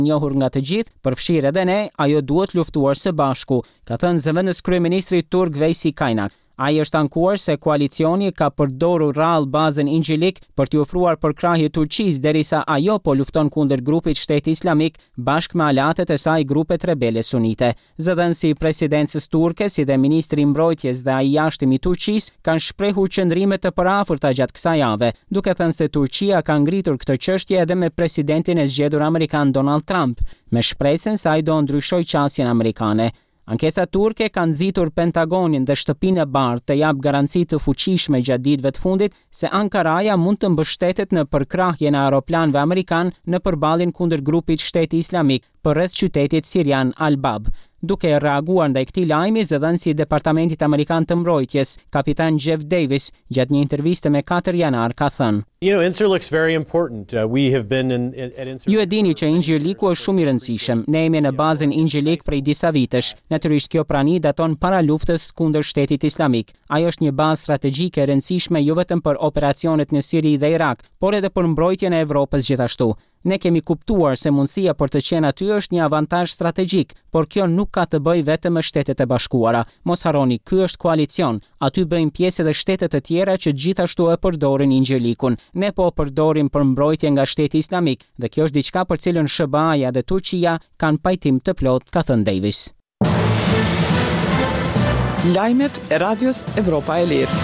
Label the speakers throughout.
Speaker 1: njohur nga të gjithë, përfshirë edhe ne, ajo duhet luftuar së bashku, ka thënë zëvendës kryeministri turk Vejsi Kajnak. Ai është ankuar se koalicioni ka përdorur rrallë bazën Incirlik për t'i ofruar përkrahje Turqisë derisa ajo po lufton kundër grupit Shteti Islamik bashkë me aleatet e saj grupet rebele sunite. Zëdhënësi i presidencës turke si dhe ministri i mbrojtjes dhe ai i jashtëm i Turqisë kanë shprehur qëndrime të përafërta gjatë kësaj jave, duke thënë se Turqia ka ngritur këtë çështje edhe me presidentin e zgjedhur amerikan Donald Trump, me shpresën se ai do ndryshojë qasjen amerikane. Ankesa turke ka nxitur Pentagonin dhe Shtëpinë e Bardhë të jap garanci të fuqishme gjatë ditëve të fundit se Ankaraja mund të mbështetet në përkrahjen e aeroplanëve amerikan në përballjen kundër grupit Shteti Islamik përreth qytetit sirian Al-Bab. Duke reaguar ndaj këtij lajmi, zëdhënësi i Departamentit Amerikan të Mbrojtjes, kapitan Jeff Davis, gjatë një interviste me 4 janar, ka thënë:
Speaker 2: Incirlik's very important. We have been at Incirlik.
Speaker 1: Ju e dini që Incirliku është shumë i rëndësishëm. Ne jemi në bazën Incirlik prej disa vitesh. Natyrisht kjo prani daton para luftës kundër Shtetit Islamik. Ajo është një bazë strategjike e rëndësishme jo vetëm për operacionet në Siri dhe Irak, por edhe për mbrojtjen e Evropës gjithashtu. Ne kemi kuptuar se mundësia për të qenë aty është një avantazh strategjik, por kjo nuk ka të bëjë vetëm me Shtetet e Bashkuara. Mos harroni, ky është koalicion. Aty bëjmë pjesë edhe shtetet e tjera që gjithashtu e përdorin Incirlikun. Ne po përdorim për mbrojtje nga Shteti Islamik dhe kjo është diçka për cilën SBA-ja dhe Turqia kanë pajtim të plot, ka thënë Davis.
Speaker 3: Lajmet e Radios Evropa e Lirë.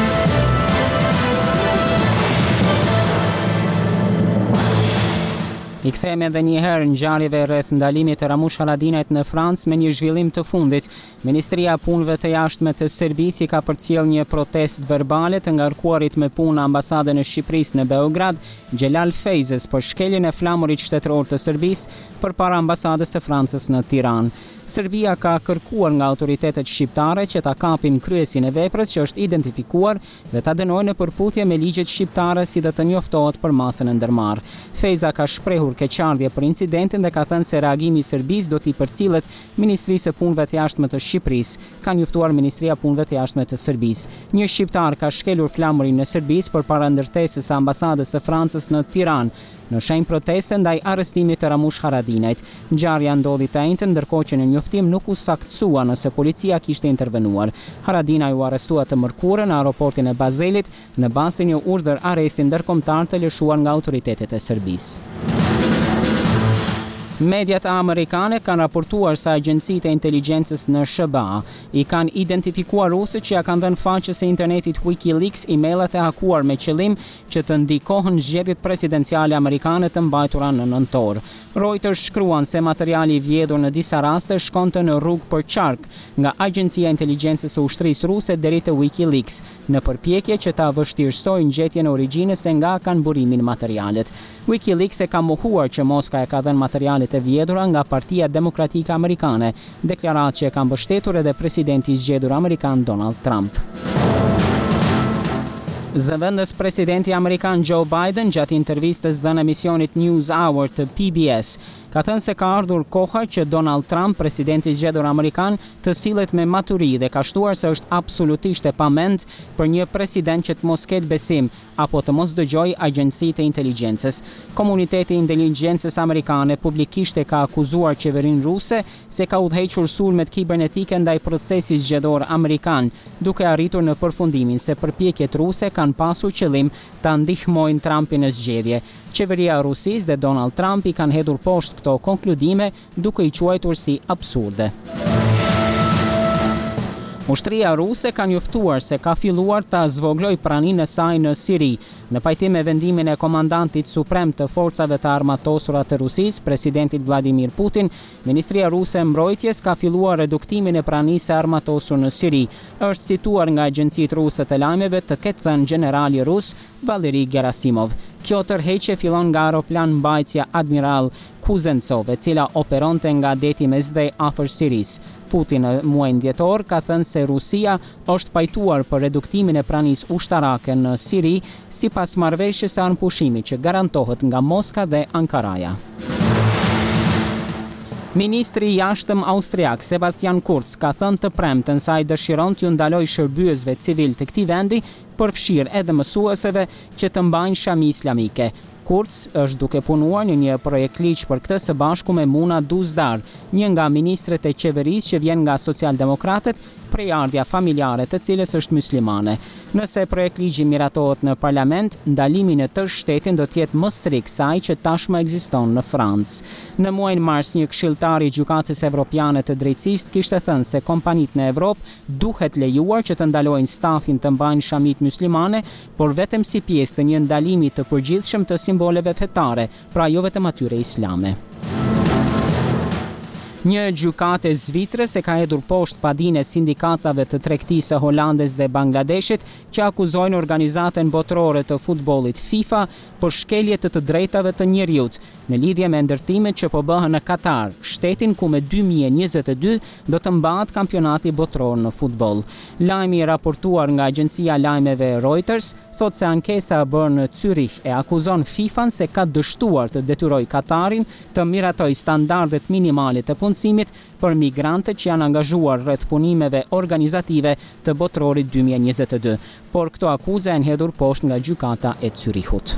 Speaker 1: I kthehemi edhe një herë ngjarjeve rreth ndalimit të Ramush Haradinajt në Francë me një zhvillim të fundit. Ministria e Punëve të Jashtme të Serbisë ka përcjell një protestë verbale të ngarkuarit me punë ambasadën e Shqipërisë në Beograd, Xhelal Fejzes, për shkeljen e flamurit shtetëror të Serbisë përpara ambasadës së Francës në Tiranë. Serbia ka kërkuar nga autoritetet shqiptare që ta kapin kryesin e veprës që është identifikuar dhe ta dënojnë në përputhje me ligjet shqiptare si dhe të njoftohet për masën e ndërmarrë. Fejza ka shprehur keqardhje për incidentin dhe ka thënë se reagimi i Serbisë do t'i përcillet Ministrisë së Punëve të Jashtme të Shqipërisë, ka njoftuar Ministria e Punëve të Jashtme të Serbisë. Një shqiptar ka shkelur flamurin në Serbisë përpara ndërtesës së ambasadës së Francës në Tiranë në shenjë proteste ndaj arrestimit të Ramush Haradinajt. Ngjarja ndodhi të njëjtën, ndërkohë që në njoftim nuk u saktsua nëse policia kishte intervenuar. Haradinaj u arrestua të mërkurën në aeroportin e Bazelit në bazë të një urdhër arresti ndërkombëtar të lëshuar nga autoritetet e Serbisë. Mediat amerikane kanë raportuar se agjencitë e inteligjencës në SBA i kanë identifikuar rusët që ja kanë dhënë faqes së internetit WikiLeaks emailët e hakuar me qëllim që të ndikohen zgjedhjet presidenciale amerikane të mbajtura në nëntor. Reuters shkruan se materiali i vjedhur në disa raste shkonte në rrugë për qark nga Agjencia e Inteligjencës së Ushtrisë Ruse deri te WikiLeaks, në përpjekje që ta vështirësojnë gjetjen e origjinës se nga kanë burimin materialet. WikiLeaks e ka mohuar që Moska e ka dhënë materialet e vjedhura nga Partia Demokratike Amerikane, deklaratë që e ka mbështetur edhe presidenti i zgjedhur amerikan Donald Trump. Zëvendës presidenti amerikan Joe Biden gjatë intervistës dhënë emisionit News Hour të PBS ka thënë se ka ardhur koha që Donald Trump, presidenti i zgjedhur amerikan, të sillet me maturi dhe ka shtuar se është absolutisht e pamend për një president që të mos ketë besim apo të mos dëgjojë agjencitë e inteligjencës. Komuniteti i inteligjencës amerikane publikisht e ka akuzuar qeverinë ruse se ka udhëhequr sulmet kibernetike ndaj procesit zgjedhor amerikan, duke arritur në përfundimin se përpjekjet ruse kanë pasur qëllim ta ndihmojnë Trumpin në zgjedhje. Qeveria e Rusisë dhe Donald Trump i kanë hedhur poshtë këto konkludime duke i quajtur si absurde. Ushtria ruse ka njoftuar se ka filluar ta zvogëlojë praninë e saj në Siri, në pajtim me vendimin e komandantit suprem të forcave të armatosura të Rusisë, presidentit Vladimir Putin. Ministria ruse e mbrojtjes ka filluar reduktimin e pranisë së armatosur në Siri. Është cituar nga agjencitë ruse të lajmeve të ketë thënë generali rus Valeri Gerasimov. Kjo tërheqje fillon nga aeroplan mbajtësja Admiral Kuznetsov, e cila operonte nga deti Mesdhej afër Sirisë. Putin në muajin dhjetor ka thënë se Rusia është pajtuar për reduktimin e pranisë ushtarake në Siri sipas marrëveshjes së anëpushimit që garantohet nga Moska dhe Ankaraja. Ministri i jashtëm austriak Sebastian Kurz ka thënë të premten se ai dëshiron t'ju ndalojë shërbyesve civil të këtij vendi, përfshirë edhe mësueseve që të mbajnë shami islamike. Kurz është duke punuar në një projekt ligj për këtë së bashku me Muna Duzdar, një nga ministret e qeverisë që vjen nga socialdemokratët, prejardhja familjare të cilës është muslimane. Nëse projekt ligji miratohet në parlament, ndalimi në tërë shtetin do të jetë më strikt se ai që tashmë ekziston në Francë. Në muajin mars, një këshilltar i Gjykatës Evropiane të Drejtësisë kishte thënë se kompanitë në Evropë duhet lejuar që të ndalojnë stafin të mbajnë shamit muslimane, por vetëm si pjesë të një ndalimi të përgjithshëm të simboleve fetare, pra jo vetëm atyre islame. Një gjykatë e Zvicrës e ka hedhur poshtë padinë e sindikatave të tregtisë së Holandës dhe Bangladeshit që akuzojnë organizatën botërore të futbollit FIFA për shkelje të drejtave të njerëzit në lidhje me ndërtimet që po bëhen në Katar, shtetin ku me 2022 do të mbahet kampionati botëror në futboll. Lajmi i raportuar nga agjencia lajmeve Reuters thot se ankesa e bërë në Zürich e akuzon FIFA-n se ka dështuar të detyroj Katarin të miratoj standardet minimale të punësimit për migrantët që janë angazhuar rreth punimeve organizative të botërorit 2022, por këto akuza janë hedhur poshtë nga gjykata e Zürichut.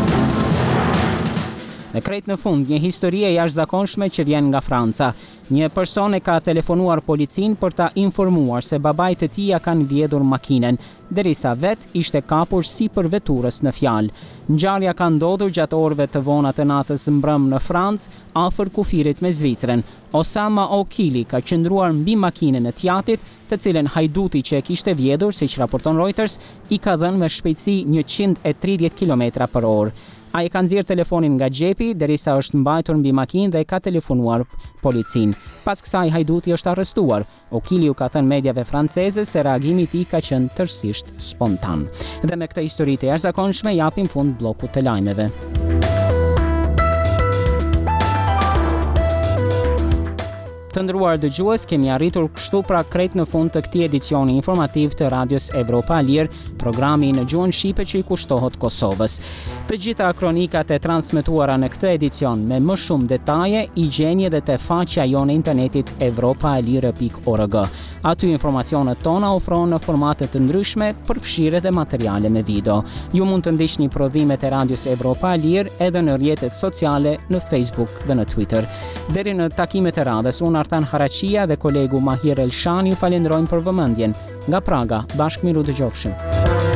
Speaker 1: Në krejt në fund, një histori e jashtëzakonshme që vjen nga Franca. Një person e ka telefonuar policin për ta informuar se babait e tij ja kanë vjedhur makinën, derisa vet ishte kapur sipër veturës në fjalë. Ngjarja ka ndodhur gjatë orëve të vona të natës mbrëm në Francë, afër kufirit me Zvicrën. Osama Okili ka qëndruar mbi makinën e tjatit, të cilën hajduti që e kishte vjedhur, siç raporton Reuters, i ka dhënë me shpejtësi 130 km/h. Ai ka nxjerr telefonin nga xhepi derisa është mbajtur mbi makinë dhe ka telefonuar policin. Pas kësaj hajduti është arrestuar. Okili u ka thënë mediave franceze se reagimi i tij ka qenë tërësisht spontan. Dhe me këtë histori të jashtëzakonshme japim fund bllokut të lajmeve. Të nderuar dëgjues, kemi arritur kështu pra krejt në fund të këtij edicioni informativ të Radios Evropa e Lirë, programi në gjuhën shqipe që i kushtohet Kosovës. Të gjitha kronikat e transmetuara në këtë edicion me më shumë detaje i gjeni edhe te faqja jonë e internetit evropaelire.org. Aty informacionet tona ofrohen në formate të ndryshme, përfshirë edhe materiale me video. Ju mund të ndiqni prodhimet e Radios Evropa e Lirë edhe në rrjetet sociale, në Facebook dhe në Twitter. Deri në takimet e radhës, unë Artan Harachia dhe kolegu Mahir Elshani ju falenderojmë për vëmendjen. Nga Praga, bashkë miru dëgjofshim.